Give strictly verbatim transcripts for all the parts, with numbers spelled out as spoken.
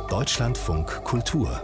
Deutschlandfunk Kultur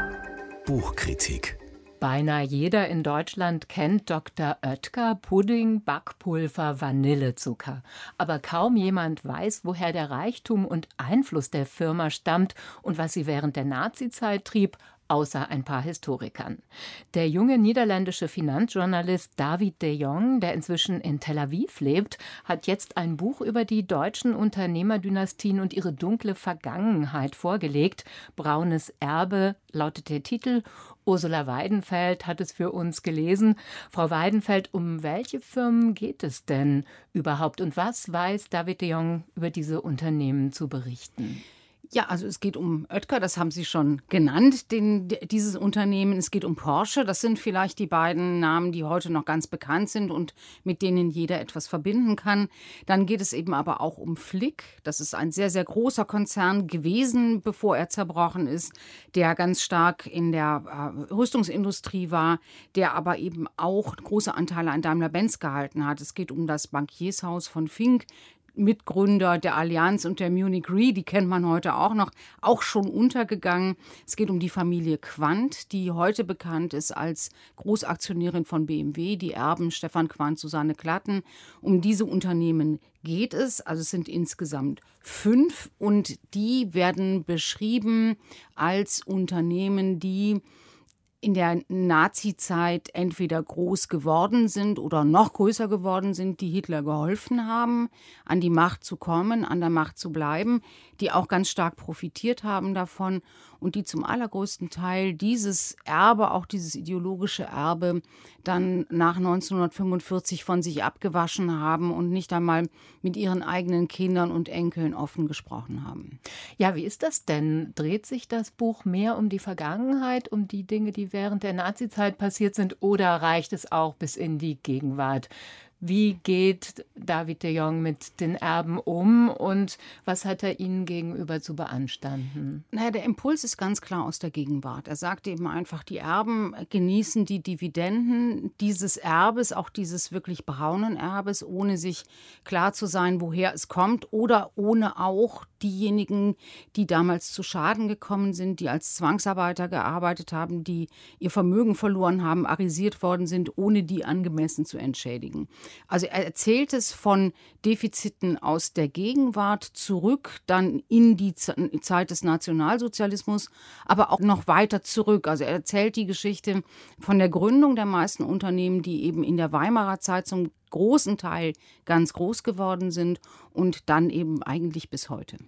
Buchkritik. Beinahe jeder in Deutschland kennt Doktor Oetker, Pudding, Backpulver, Vanillezucker. Aber kaum jemand weiß, woher der Reichtum und Einfluss der Firma stammt und was sie während der Nazizeit trieb, außer ein paar Historikern. Der junge niederländische Finanzjournalist David de Jong, der inzwischen in Tel Aviv lebt, hat jetzt ein Buch über die deutschen Unternehmerdynastien und ihre dunkle Vergangenheit vorgelegt. Braunes Erbe lautet der Titel. Ursula Weidenfeld hat es für uns gelesen. Frau Weidenfeld, um welche Firmen geht es denn überhaupt und was weiß David de Jong über diese Unternehmen zu berichten? Ja, also es geht um Oetker, das haben Sie schon genannt, den, dieses Unternehmen. Es geht um Porsche, das sind vielleicht die beiden Namen, die heute noch ganz bekannt sind und mit denen jeder etwas verbinden kann. Dann geht es eben aber auch um Flick, das ist ein sehr, sehr großer Konzern gewesen, bevor er zerbrochen ist, der ganz stark in der äh, Rüstungsindustrie war, der aber eben auch große Anteile an Daimler-Benz gehalten hat. Es geht um das Bankiershaus von Fink, Mitgründer der Allianz und der Munich Re, die kennt man heute auch noch, auch schon untergegangen. Es geht um die Familie Quandt, die heute bekannt ist als Großaktionärin von B M W, die Erben Stefan Quandt, Susanne Klatten. Um diese Unternehmen geht es, also es sind insgesamt fünf und die werden beschrieben als Unternehmen, die in der Nazizeit entweder groß geworden sind oder noch größer geworden sind, die Hitler geholfen haben, an die Macht zu kommen, an der Macht zu bleiben, die auch ganz stark profitiert haben davon und die zum allergrößten Teil dieses Erbe, auch dieses ideologische Erbe, dann nach neunzehnhundertfünfundvierzig von sich abgewaschen haben und nicht einmal mit ihren eigenen Kindern und Enkeln offen gesprochen haben. Ja, wie ist das denn? Dreht sich das Buch mehr um die Vergangenheit, um die Dinge, die während der Nazizeit passiert sind, oder reicht es auch bis in die Gegenwart? Wie geht David de Jong mit den Erben um und was hat er ihnen gegenüber zu beanstanden? Naja, der Impuls ist ganz klar aus der Gegenwart. Er sagt eben einfach, die Erben genießen die Dividenden dieses Erbes, auch dieses wirklich braunen Erbes, ohne sich klar zu sein, woher es kommt oder ohne auch diejenigen, die damals zu Schaden gekommen sind, die als Zwangsarbeiter gearbeitet haben, die ihr Vermögen verloren haben, arisiert worden sind, ohne die angemessen zu entschädigen. Also er erzählt es von Defiziten aus der Gegenwart zurück, dann in die Zeit des Nationalsozialismus, aber auch noch weiter zurück. Also er erzählt die Geschichte von der Gründung der meisten Unternehmen, die eben in der Weimarer Zeit zum großen Teil ganz groß geworden sind und dann eben eigentlich bis heute.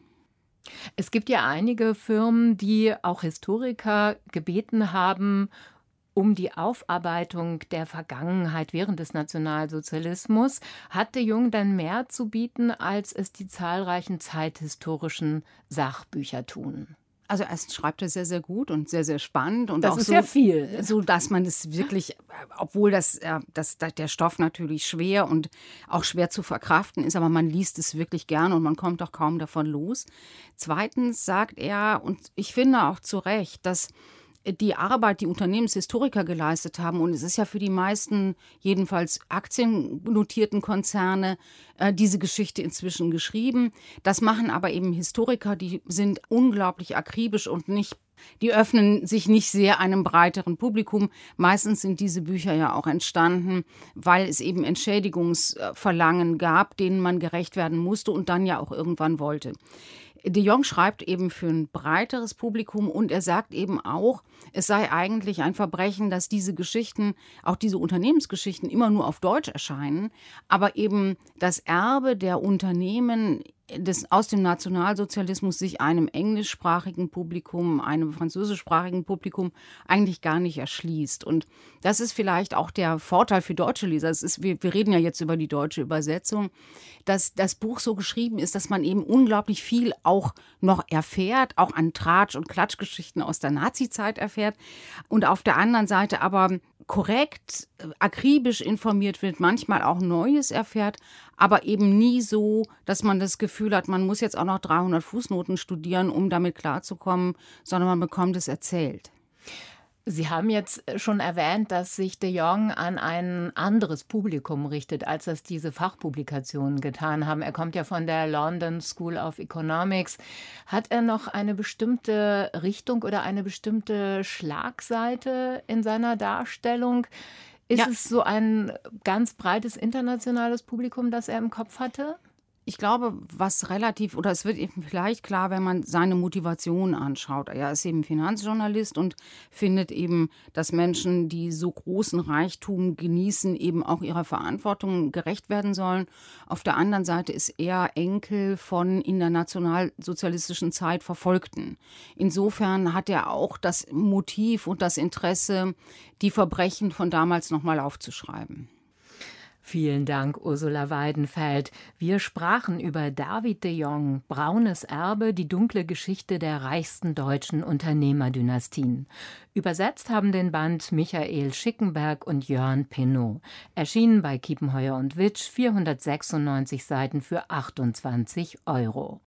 Es gibt ja einige Firmen, die auch Historiker gebeten haben, um die Aufarbeitung der Vergangenheit während des Nationalsozialismus. Hat de Jong dann mehr zu bieten, als es die zahlreichen zeithistorischen Sachbücher tun? Also erst schreibt er sehr, sehr gut und sehr, sehr spannend. Und das auch ist so, ja viel. So, dass man es wirklich, obwohl das, das, der Stoff natürlich schwer und auch schwer zu verkraften ist, aber man liest es wirklich gern und man kommt auch kaum davon los. Zweitens sagt er, und ich finde auch zu Recht, dass die Arbeit, die Unternehmenshistoriker geleistet haben, und es ist ja für die meisten, jedenfalls aktiennotierten Konzerne, äh, diese Geschichte inzwischen geschrieben. Das machen aber eben Historiker, die sind unglaublich akribisch und nicht, die öffnen sich nicht sehr einem breiteren Publikum. Meistens sind diese Bücher ja auch entstanden, weil es eben Entschädigungsverlangen gab, denen man gerecht werden musste und dann ja auch irgendwann wollte. De Jong schreibt eben für ein breiteres Publikum und er sagt eben auch, es sei eigentlich ein Verbrechen, dass diese Geschichten, auch diese Unternehmensgeschichten immer nur auf Deutsch erscheinen, aber eben das Erbe der Unternehmen des, aus dem Nationalsozialismus sich einem englischsprachigen Publikum, einem französischsprachigen Publikum eigentlich gar nicht erschließt. Und das ist vielleicht auch der Vorteil für deutsche Leser. Es ist, wir, wir reden ja jetzt über die deutsche Übersetzung, dass das Buch so geschrieben ist, dass man eben unglaublich viel auch noch erfährt, auch an Tratsch- und Klatschgeschichten aus der Nazizeit erfährt und auf der anderen Seite aber korrekt, akribisch informiert wird, manchmal auch Neues erfährt, aber eben nie so, dass man das Gefühl hat, man muss jetzt auch noch dreihundert Fußnoten studieren, um damit klarzukommen, sondern man bekommt es erzählt. Sie haben jetzt schon erwähnt, dass sich de Jong an ein anderes Publikum richtet, als das diese Fachpublikationen getan haben. Er kommt ja von der London School of Economics. Hat er noch eine bestimmte Richtung oder eine bestimmte Schlagseite in seiner Darstellung? Ist Ja. es so ein ganz breites internationales Publikum, das er im Kopf hatte? Ich glaube, was relativ, oder es wird eben vielleicht klar, wenn man seine Motivation anschaut. Er ist eben Finanzjournalist und findet eben, dass Menschen, die so großen Reichtum genießen, eben auch ihrer Verantwortung gerecht werden sollen. Auf der anderen Seite ist er Enkel von in der nationalsozialistischen Zeit Verfolgten. Insofern hat er auch das Motiv und das Interesse, die Verbrechen von damals nochmal aufzuschreiben. Vielen Dank, Ursula Weidenfeld. Wir sprachen über David de Jong, Braunes Erbe, die dunkle Geschichte der reichsten deutschen Unternehmerdynastien. Übersetzt haben den Band Michael Schickenberg und Jörn Pinnow. Erschienen bei Kiepenheuer und Witsch, vierhundertsechsundneunzig Seiten für achtundzwanzig Euro.